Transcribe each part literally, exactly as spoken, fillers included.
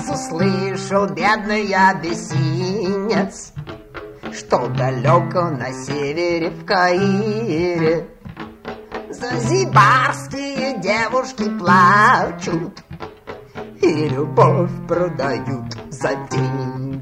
раз услышал бедный абиссинец, что далеко на севере в Каире занзибарские девушки плачут и любовь продают за деньги.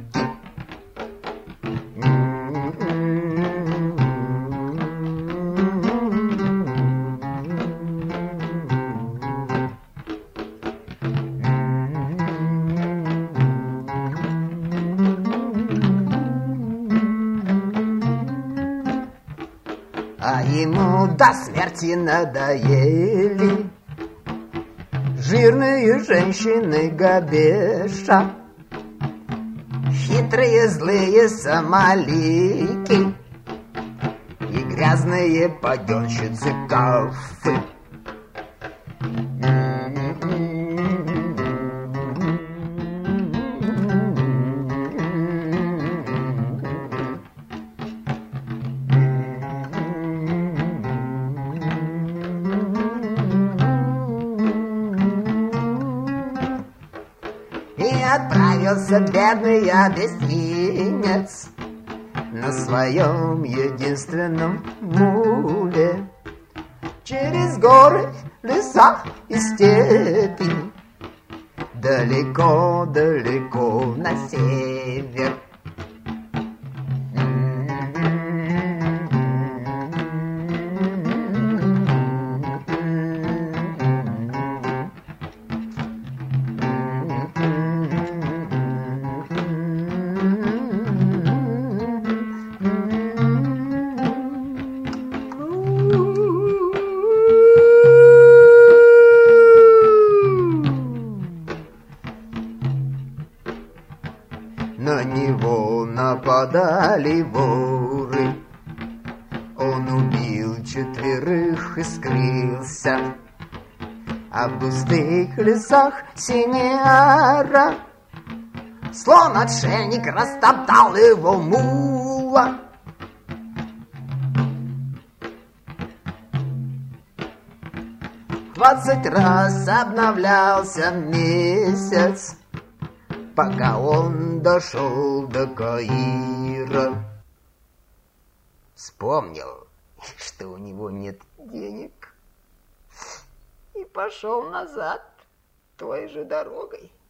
А ему до смерти надоели жирные женщины Габеша, хитрые злые сомалики и грязные паденщицы Кафы. И отправился бедный абиссинец на своем единственном муле через горы, леса и степи, далеко-далеко на север. На него нападали воры, он убил четверых и скрылся, а в густых лесах Синьяра слон отшельник растоптал его мула. Двадцать раз обновлялся месяц, пока он дошел до Каира. Вспомнил, что у него нет денег, и пошел назад той же дорогой.